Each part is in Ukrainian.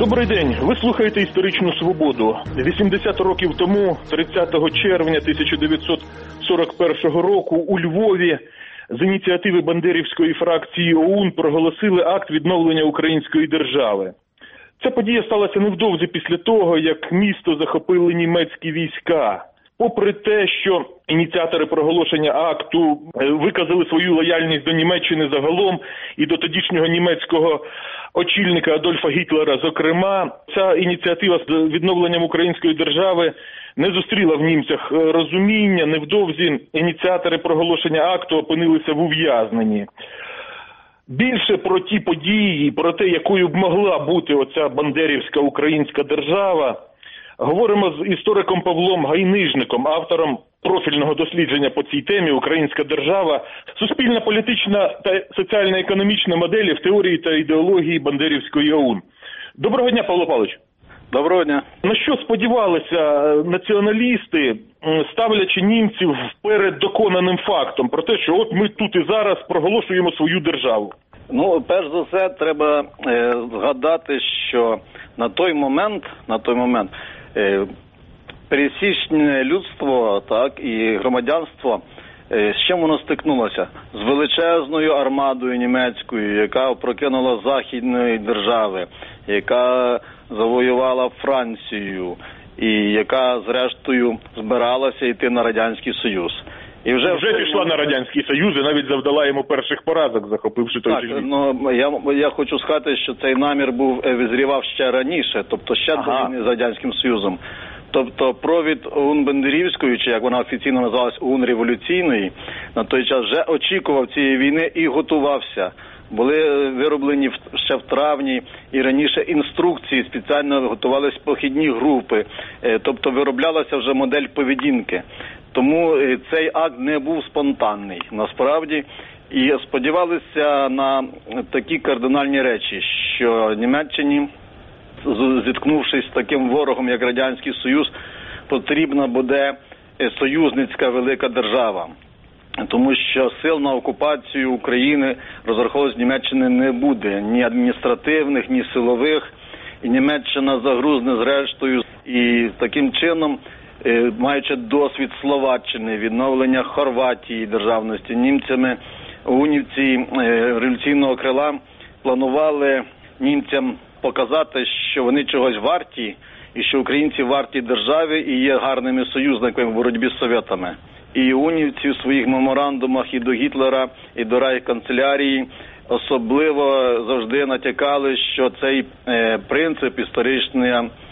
Добрий день. Ви слухаєте «Історичну свободу». 80 років тому, 30 червня 1941 року, у Львові з ініціативи бандерівської фракції ОУН проголосили акт відновлення української держави. Ця подія сталася невдовзі після того, як місто захопили німецькі війська. Попри те, що ініціатори проголошення акту виказали свою лояльність до Німеччини загалом і до тодішнього німецького очільника Адольфа Гітлера, зокрема, ця ініціатива з відновленням української держави не зустріла в німцях розуміння. Невдовзі ініціатори проголошення акту опинилися в ув'язненні. Більше про ті події, про те, якою б могла бути оця бандерівська українська держава, говоримо з істориком Павлом Гайнижником, автором профільного дослідження по цій темі «Українська держава. Суспільна, політична та соціально-економічна моделі в теорії та ідеології бандерівської ОУН». Доброго дня, Павло Павлович. Доброго дня. На що сподівалися націоналісти, ставлячи німців перед доконаним фактом про те, що от ми тут і зараз проголошуємо свою державу? Перш за все, треба згадати, що на той момент пересічне людство, так, і громадянство, з чим воно стикнулося? З величезною армадою німецькою, яка прокинула західної держави, яка завоювала Францію і яка, зрештою, збиралася йти на Радянський Союз. І вже пішла на Радянський Союз і навіть завдала йому перших поразок, захопивши той же Львів. Я хочу сказати, що цей намір визрівав ще раніше, тобто ще до війни з Радянським Союзом. Тобто провід ОУН Бандерівської, чи як вона офіційно називалась ОУН Революційної, на той час вже очікував цієї війни і готувався. Були вироблені ще в травні і раніше інструкції, спеціально готувалися похідні групи, тобто вироблялася вже модель поведінки. Тому цей акт не був спонтанний, насправді, і сподівалися на такі кардинальні речі, що Німеччині, зіткнувшись з таким ворогом, як Радянський Союз, потрібна буде союзницька велика держава. Тому що сил на окупацію України розраховувалось Німеччини не буде. Ні адміністративних, ні силових. І Німеччина загрузне зрештою. І таким чином, маючи досвід Словаччини, відновлення Хорватії державності, німцями, унівці революційного крила планували німцям показати, що вони чогось варті, і що українці варті державі і є гарними союзниками в боротьбі з совєтами. І унівці в своїх меморандумах і до Гітлера, і до райканцелярії особливо завжди натякали, що цей принцип історичний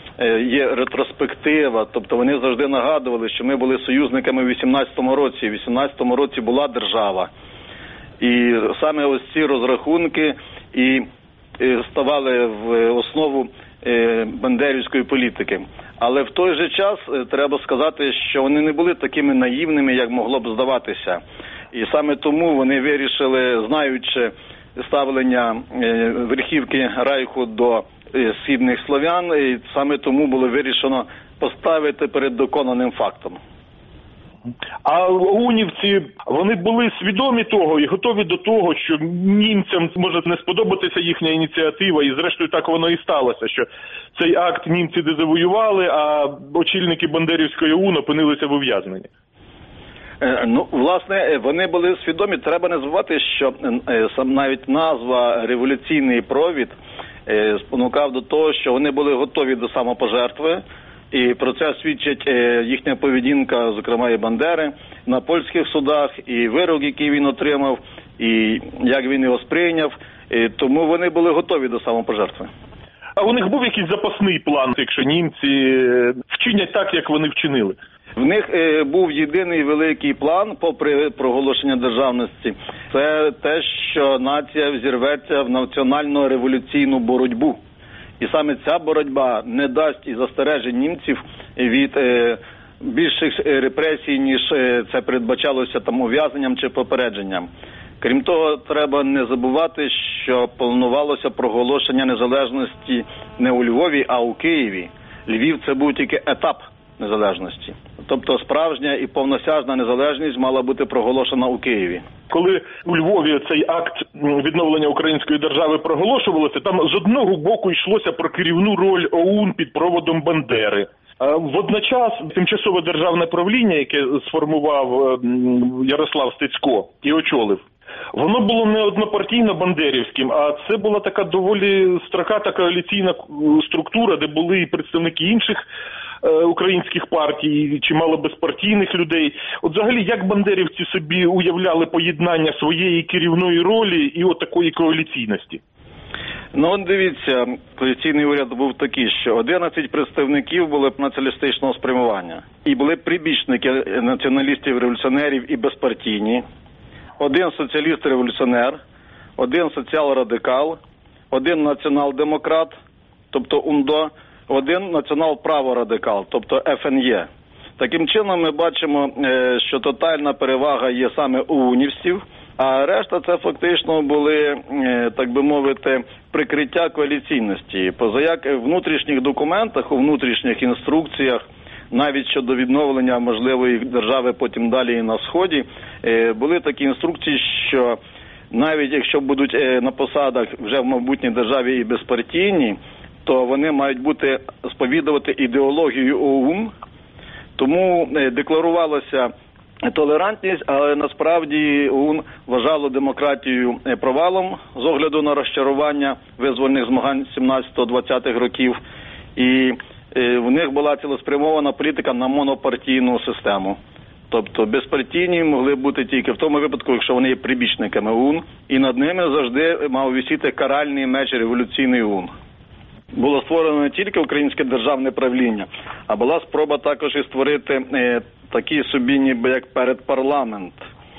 є ретроспектива. Тобто вони завжди нагадували, що ми були союзниками в 18-му році. В 18-му році була держава. І саме ось ці розрахунки і ставали в основу бандерівської політики. Але в той же час треба сказати, що вони не були такими наївними, як могло б здаватися. І саме тому вони вирішили, знаючи ставлення верхівки Райху до східних слов'ян, і саме тому було вирішено поставити перед доконаним фактом. А унівці, вони були свідомі того і готові до того, що німцям може не сподобатися їхня ініціатива, і зрештою так воно і сталося, що цей акт німці дезавоювали, а очільники Бандерівської ОУН опинилися в ув'язненні. Власне, вони були свідомі. Треба не забувати, що навіть назва «Революційний провід» спонукав до того, що вони були готові до самопожертви. І про це свідчить їхня поведінка, зокрема і Бандери, на польських судах, і вирок, який він отримав, і як він його сприйняв. Тому вони були готові до самопожертви. А у них був якийсь запасний план, якщо німці вчинять так, як вони вчинили? В них був єдиний великий план, попри проголошення державності. Це те, що нація взірветься в національно-революційну боротьбу. І саме ця боротьба не дасть і застережень німців від більших репресій, ніж це передбачалося там ув'язненням чи попередженням. Крім того, треба не забувати, що планувалося проголошення незалежності не у Львові, а у Києві. Львів – це був тільки етап незалежності. Тобто справжня і повносяжна незалежність мала бути проголошена у Києві. Коли у Львові цей акт відновлення української держави проголошувалося, там з одного боку йшлося про керівну роль ОУН під проводом Бандери. Водночас тимчасове державне правління, яке сформував Ярослав Стецько і очолив, воно було не однопартійно бандерівським, а це була така доволі строката коаліційна структура, де були і представники інших українських партій, чимало безпартійних людей. От взагалі, як бандерівці собі уявляли поєднання своєї керівної ролі і от такої коаліційності? Ну, от дивіться, коаліційний уряд був такий, що 11 представників були націоналістичного спрямування. І були прибічники націоналістів-революціонерів і безпартійні. Один соціаліст-революціонер, один соціал-радикал, один націонал-демократ, тобто УНДО, один націонал-праворадикал, тобто ФНЄ. Таким чином ми бачимо, що тотальна перевага є саме у унівців, а решта це фактично були, так би мовити, прикриття коаліційності. Позаяк в внутрішніх документах, у внутрішніх інструкціях, навіть щодо відновлення можливої держави потім далі і на Сході, були такі інструкції, що навіть якщо будуть на посадах вже в майбутній державі і безпартійні, то вони мають бути сповідувати ідеологію ОУН. Тому декларувалося толерантність, але насправді ОУН вважало демократію провалом з огляду на розчарування визвольних змагань 17-20-х років. І в них була цілеспрямована політика на монопартійну систему. Тобто безпартійні могли бути тільки в тому випадку, якщо вони є прибічниками ОУН, і над ними завжди мав висіти каральний меч революційний ОУН. Було створено не тільки українське державне правління, а була спроба також і створити такий собі ніби як передпарламент.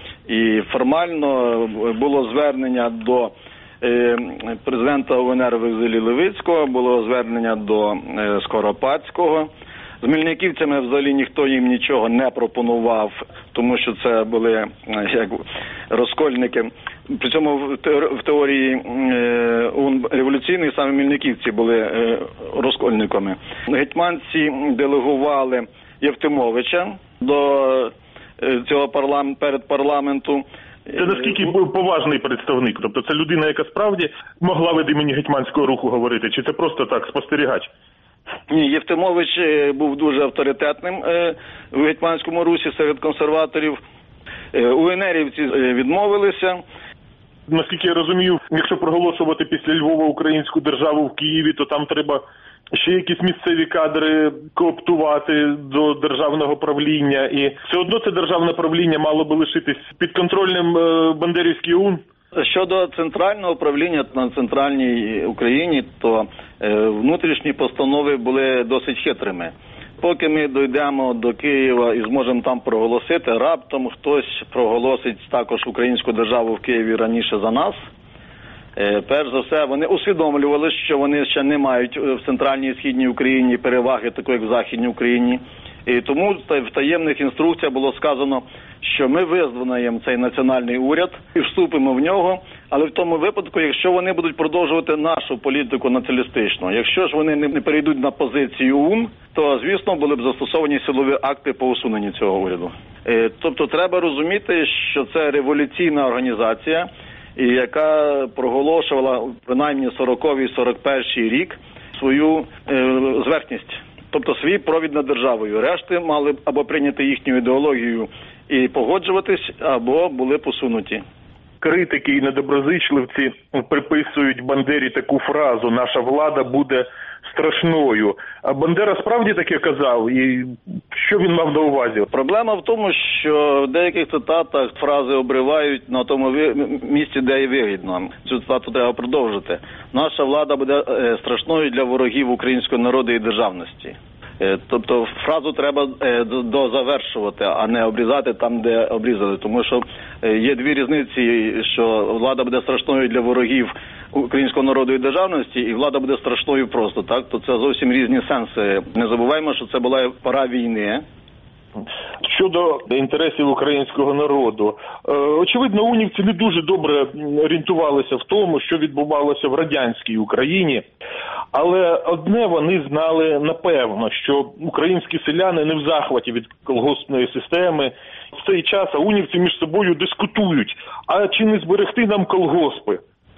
І формально було звернення до президента УНР в екзилі Левицького, було звернення до Скоропадського. З мельниківцями взагалі ніхто їм нічого не пропонував, тому що це були як розкольники. Причому в теорії революційної саме мельниківці були розкольниками. Гетьманці делегували Євтимовича до цього передпарламенту. Це наскільки поважний представник? Тобто це людина, яка справді могла від імені гетьманського руху говорити, чи це просто так, спостерігач? Ні, Євтимович був дуже авторитетним в гетьманському русі серед консерваторів. УНРівці відмовилися. Наскільки я розумію, якщо проголошувати після Львова українську державу в Києві, то там треба ще якісь місцеві кадри кооптувати до державного правління. І все одно це державне правління мало би лишитись підконтрольним бандерівській ОУН. Щодо центрального правління на центральній Україні, то внутрішні постанови були досить хитрими. Поки ми дійдемо до Києва і зможемо там проголосити, раптом хтось проголосить також українську державу в Києві раніше за нас. Перш за все, вони усвідомлювали, що вони ще не мають в центральній і східній Україні переваги, такої як в західній Україні. І тому в таємних інструкціях було сказано, що ми визволяємо цей національний уряд і вступимо в нього, але в тому випадку, якщо вони будуть продовжувати нашу політику націоналістичну. Якщо ж вони не перейдуть на позицію ОУН, то, звісно, були б застосовані силові акти по усуненню цього уряду. Тобто треба розуміти, що це революційна організація, яка проголошувала принаймні 40-41 рік свою зверхність. Тобто свій провід над державою. Решти мали б або прийняти їхню ідеологію і погоджуватись, або були посунуті. Критики і недоброзичливці приписують Бандері таку фразу «наша влада буде страшною». А Бандера справді таке казав? І що він мав на увазі? Проблема в тому, що в деяких цитатах фрази обривають на тому місці, де і вигідно. Цю цитату треба продовжити. «Наша влада буде страшною для ворогів українського народу і державності». Тобто фразу треба дозавершувати, а не обрізати там, де обрізали. Тому що є дві різниці, що влада буде страшною для ворогів українського народу і державності, і влада буде страшною просто, так? То це зовсім різні сенси. Не забуваємо, що це була пора війни. Щодо інтересів українського народу, очевидно, унівці не дуже добре орієнтувалися в тому, що відбувалося в радянській Україні. Але одне вони знали напевно, що українські селяни не в захваті від колгоспної системи. В цей час аунівці між собою дискутують, а чи не зберегти нам колгоспи?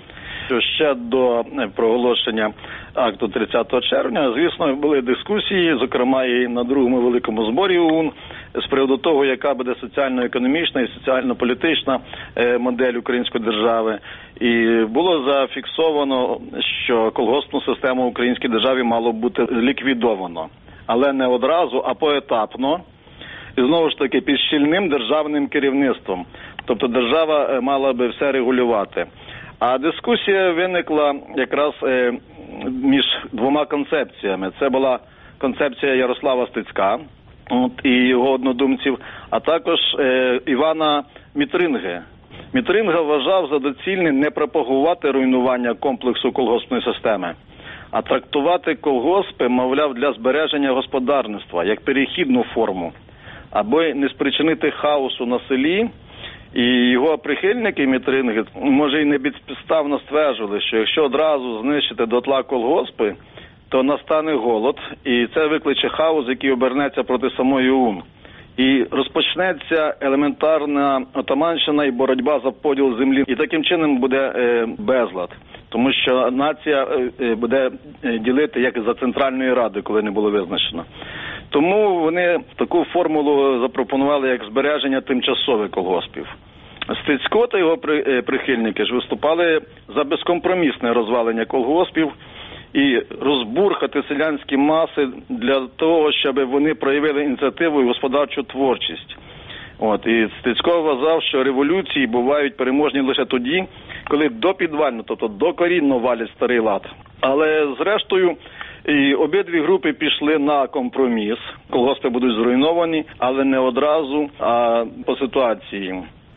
Ще до проголошення акту 30 червня, звісно, були дискусії, зокрема і на другому великому зборі ОУН, з приводу того, яка буде соціально-економічна і соціально-політична модель української держави. І було зафіксовано, що колгоспну систему в українській державі мало бути ліквідовано. Але не одразу, а поетапно. І знову ж таки під щільним державним керівництвом. Тобто держава мала би все регулювати. А дискусія виникла якраз між двома концепціями. Це була концепція Ярослава Стецька і його однодумців, а також Івана Мітринги. Мітринга вважав за доцільне не пропагувати руйнування комплексу колгоспної системи, а трактувати колгоспи, мовляв, для збереження господарництва, як перехідну форму, аби не спричинити хаосу на селі. І його прихильники Мітринги, може, і не безпідставно стверджували, що якщо одразу знищити дотла колгоспи, то настане голод, і це викличе хаос, який обернеться проти самої ОУН. І розпочнеться елементарна отаманщина і боротьба за поділ землі. І таким чином буде безлад. Тому що нація буде ділити, як і за Центральної Ради, коли не було визначено. Тому вони таку формулу запропонували, як збереження тимчасових колгоспів. Стецько та його прихильники ж виступали за безкомпромісне розвалення колгоспів і розбурхати селянські маси для того, щоб вони проявили ініціативу і господарчу творчість. І Стецько вважав, що революції бувають переможні лише тоді, коли допідвально, тобто докорінно валять старий лад. Але зрештою і обидві групи пішли на компроміс. Колгоспи будуть зруйновані, але не одразу, а по ситуації.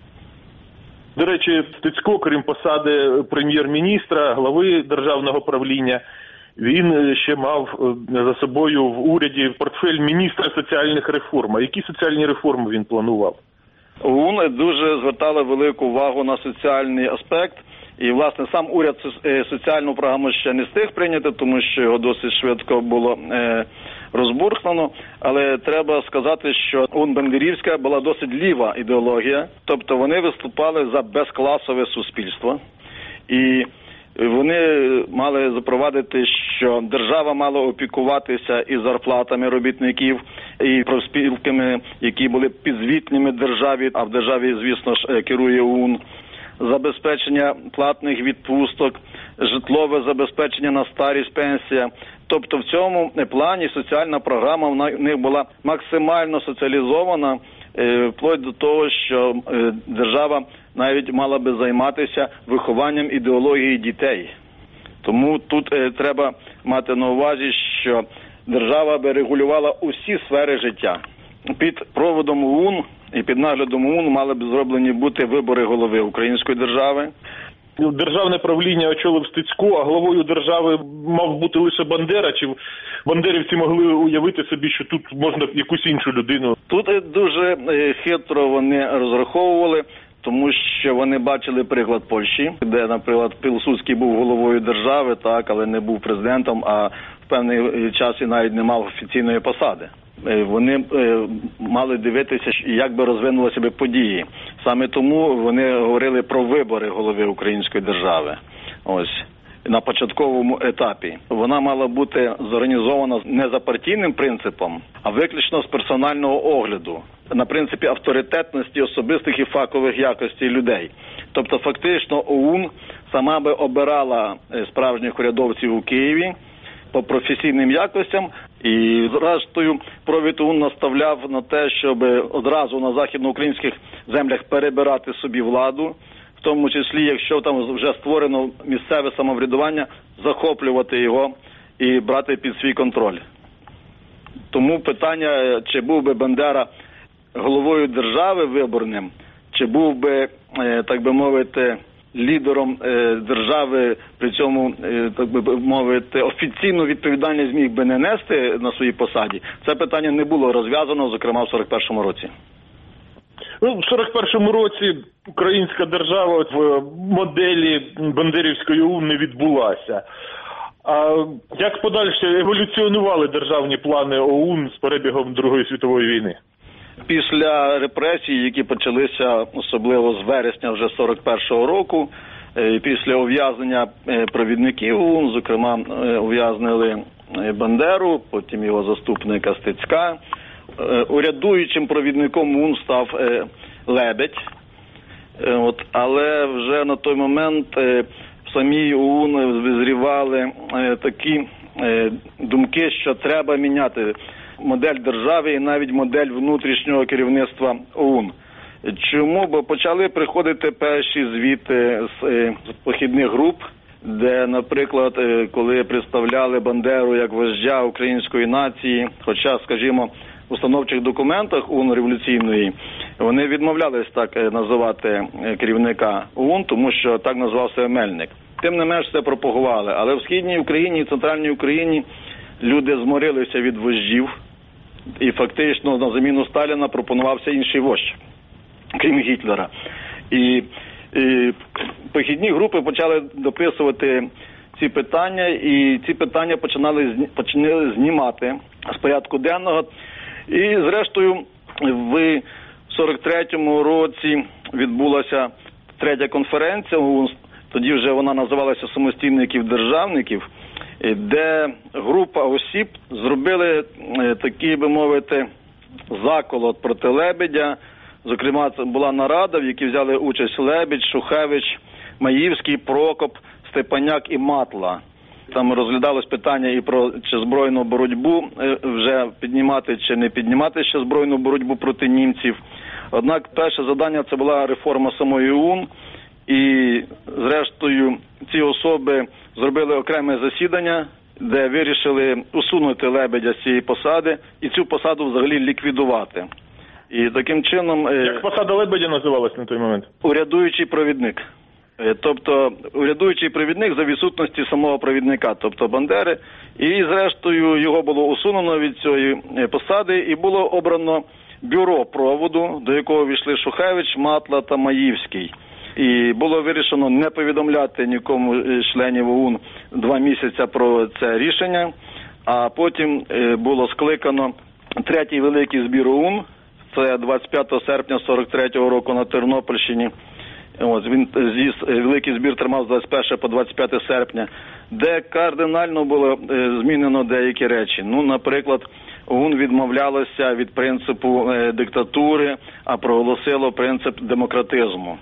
До речі, Стецько, крім посади прем'єр-міністра, глави державного правління, він ще мав за собою в уряді портфель міністра соціальних реформ. А які соціальні реформи він планував? ОУН дуже звертала велику увагу на соціальний аспект. І, власне, сам уряд соціальну програму ще не встиг прийняти, тому що його досить швидко було розбурхнено. Але треба сказати, що ОУН Бендерівська була досить ліва ідеологія. Тобто вони виступали за безкласове суспільство. І вони мали запровадити, що держава мала опікуватися і зарплатами робітників, і профспілками, які були підзвітними державі, а в державі, звісно ж, керує ОУН. Забезпечення платних відпусток, житлове забезпечення на старість, пенсія. Тобто в цьому плані соціальна програма в них була максимально соціалізована, вплоть до того, що держава навіть мала би займатися вихованням ідеології дітей. Тому тут треба мати на увазі, що держава би регулювала усі сфери життя. Під проводом ОУН і під наглядом ОУН мали б зроблені бути вибори голови української держави. Державне правління очолив Стецько, а главою держави мав бути лише Бандера, чи бандерівці могли уявити собі, що тут можна якусь іншу людину? Тут дуже хитро вони розраховували, тому що вони бачили приклад Польщі, де, наприклад, Пілсудський був головою держави, так, але не був президентом, а в певний час і навіть не мав офіційної посади. Вони мали дивитися, як би розвинулися б події. Саме тому вони говорили про вибори голови української держави. На початковому етапі. Вона мала бути зорганізована не за партійним принципом, а виключно з персонального огляду. На принципі авторитетності особистих і фахових якостей людей. Тобто фактично ОУН сама би обирала справжніх урядовців у Києві по професійним якостям. І, зрештою, провід ОУН наставляв на те, щоб одразу на західноукраїнських землях перебирати собі владу, в тому числі, якщо там вже створено місцеве самоврядування, захоплювати його і брати під свій контроль. Тому питання, чи був би Бандера головою держави виборним, чи був би, так би мовити, лідером держави, при цьому, так би мовити, офіційну відповідальність міг би не нести на своїй посаді, це питання не було розв'язано, зокрема в 41-му році. В 41-му році українська держава в моделі Бандерівської ОУН не відбулася. А як подальше еволюціонували державні плани ОУН з перебігом Другої світової війни? Після репресій, які почалися особливо з вересня вже 41-го року, після ув'язнення провідників ОУН, зокрема ув'язнили Бандеру, потім його заступника Стецька. Урядуючим провідником ОУН став Лебедь. Але вже на той момент в самій ОУН визрівали такі думки, що треба міняти модель держави і навіть модель внутрішнього керівництва ОУН. Чому? Бо почали приходити перші звіти з похідних груп, де, наприклад, коли представляли Бандеру як вождя української нації, хоча, скажімо, в установчих документах ОУН революційної, вони відмовлялись так називати керівника ОУН, тому що так назвався Мельник. Тим не менш це пропагували. Але в Східній Україні і Центральній Україні люди зморилися від вождів, і фактично на заміну Сталіна пропонувався інший вождь, крім Гітлера. І похідні групи почали дописувати ці питання, і ці питання почали знімати з порядку денного. І, зрештою, в 43-му році відбулася третя конференція, тоді вже вона називалася «Самостійників-державників», де група осіб зробили такий, би мовити, заколот проти Лебедя. Зокрема, це була нарада, в якій взяли участь Лебедь, Шухевич, Маївський, Прокоп, Степаняк і Матла. Там розглядалось питання і про чи збройну боротьбу вже піднімати чи не піднімати ще збройну боротьбу проти німців. Однак перше завдання це була реформа самої ОУН. І, зрештою, ці особи зробили окреме засідання, де вирішили усунути Лебедя з цієї посади і цю посаду взагалі ліквідувати. І таким чином... Як посада Лебедя називалась на той момент? Урядуючий провідник. Тобто, урядуючий провідник за відсутності самого провідника, тобто Бандери. І, зрештою, його було усунено від цієї посади і було обрано бюро проводу, до якого війшли Шухевич, Матла та Маївський. І було вирішено не повідомляти нікому членів ОУН 2 місяці про це рішення, а потім було скликано третій великий збір ОУН, це 25 серпня 43-го року на Тернопільщині. Він великий збір тримав з 21 по 25 серпня, де кардинально було змінено деякі речі. Наприклад, ОУН відмовлялося від принципу диктатури, а проголосило принцип демократизму.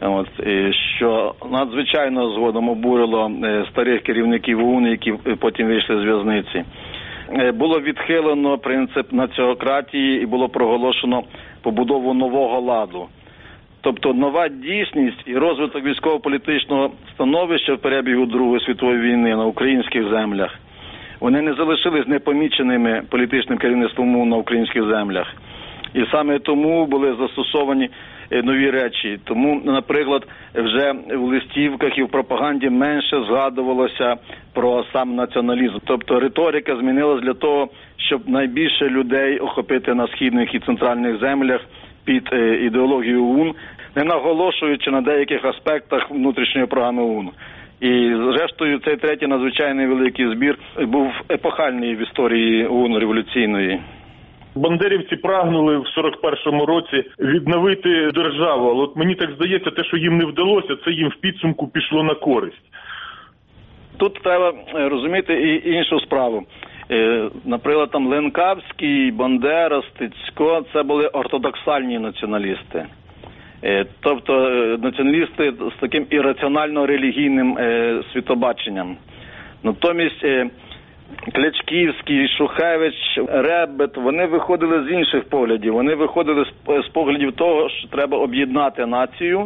Що надзвичайно згодом обурило старих керівників ОУН, які потім вийшли з в'язниці. Було відхилено принцип націократії і було проголошено побудову нового ладу. Тобто нова дійсність і розвиток військово-політичного становища в перебігу Другої світової війни на українських землях, вони не залишились непоміченими політичним керівництвом ОУН на українських землях. І саме тому були застосовані нові речі. Тому, наприклад, вже в листівках і в пропаганді менше згадувалося про сам націоналізм. Тобто риторика змінилась для того, щоб найбільше людей охопити на східних і центральних землях під ідеологією ОУН, не наголошуючи на деяких аспектах внутрішньої програми ОУН. І, зрештою, цей третій надзвичайний великий збір був епохальний в історії ОУН революційної. Бандерівці прагнули в 41-му році відновити державу, але от мені так здається, те, що їм не вдалося, це їм в підсумку пішло на користь. Тут треба розуміти і іншу справу. Наприклад, там Ленкавський, Бандера, Стецько – це були ортодоксальні націоналісти. Тобто націоналісти з таким ірраціонально-релігійним світобаченням. Натомість Клячківський, Шухевич, Ребет, вони виходили з інших поглядів. Вони виходили з поглядів того, що треба об'єднати націю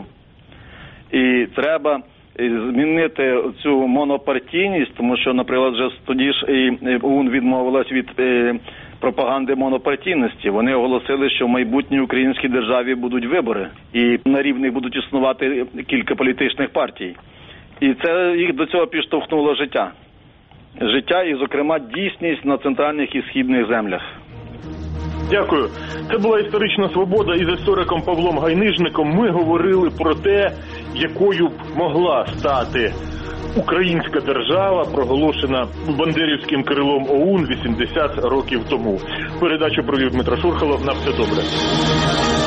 і треба змінити цю монопартійність, тому що, наприклад, вже тоді ж і ОУН відмовилась від пропаганди монопартійності. Вони оголосили, що в майбутній українській державі будуть вибори і на рівних будуть існувати кілька політичних партій. І це їх до цього підштовхнуло життя. Життя і, зокрема, дійсність на центральних і східних землях. Дякую. Це була «Історична свобода» із істориком Павлом Гайнижником. Ми говорили про те, якою б могла стати українська держава, проголошена бандерівським крилом ОУН 80 років тому. Передачу провів Дмитро Шурхалов. На все добре.